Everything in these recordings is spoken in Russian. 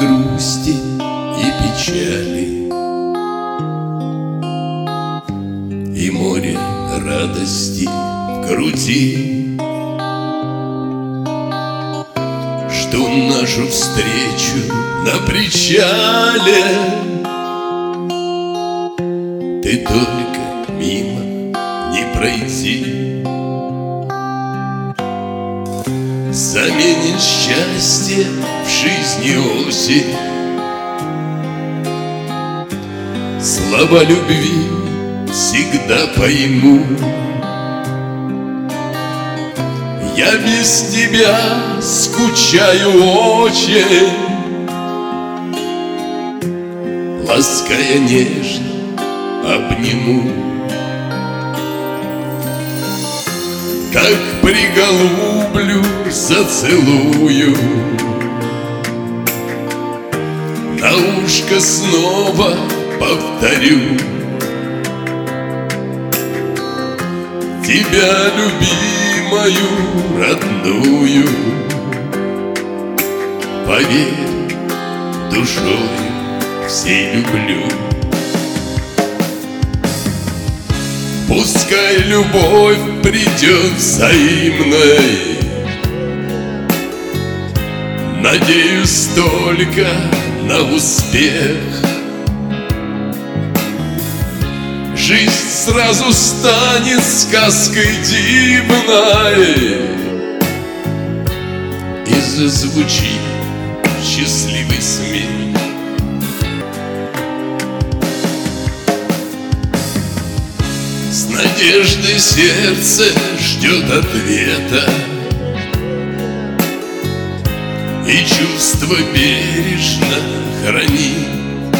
грусти и печали, и море радости в груди, что нашу встречу на причале ты только мимо не пройти. Заменит счастье в жизни осень, слова любви всегда пойму. Я без тебя скучаю очень, лаская нежно обниму. Как приголублю, зацелую, на ушко снова повторю: тебя, любимую, родную, поверь, душой всей люблю. Пускай любовь придет взаимной, надеюсь только на успех. Жизнь сразу станет сказкой дивной, и зазвучит счастливый смех. С надеждой сердце ждет ответа, и чувство бережно хранит.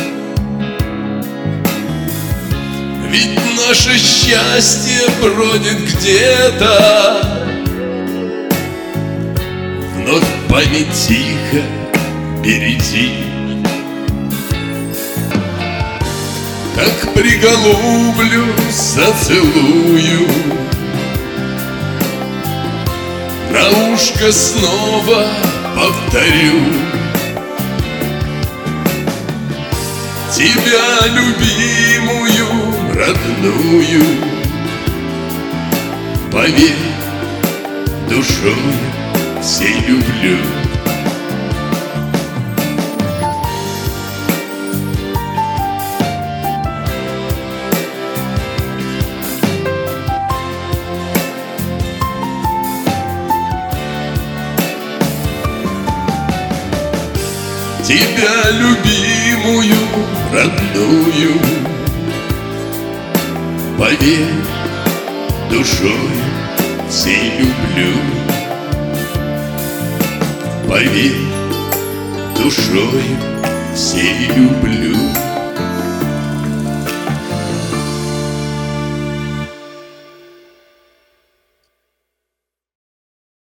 Ведь наше счастье бродит где-то, вновь память тихо береги. Как приголублю, зацелую, на ушко снова повторю: тебя, любимую, родную, поверь, душой всей люблю. Тебя, любимую, родную, поверь, душой всей люблю. Поверь, душой всей люблю.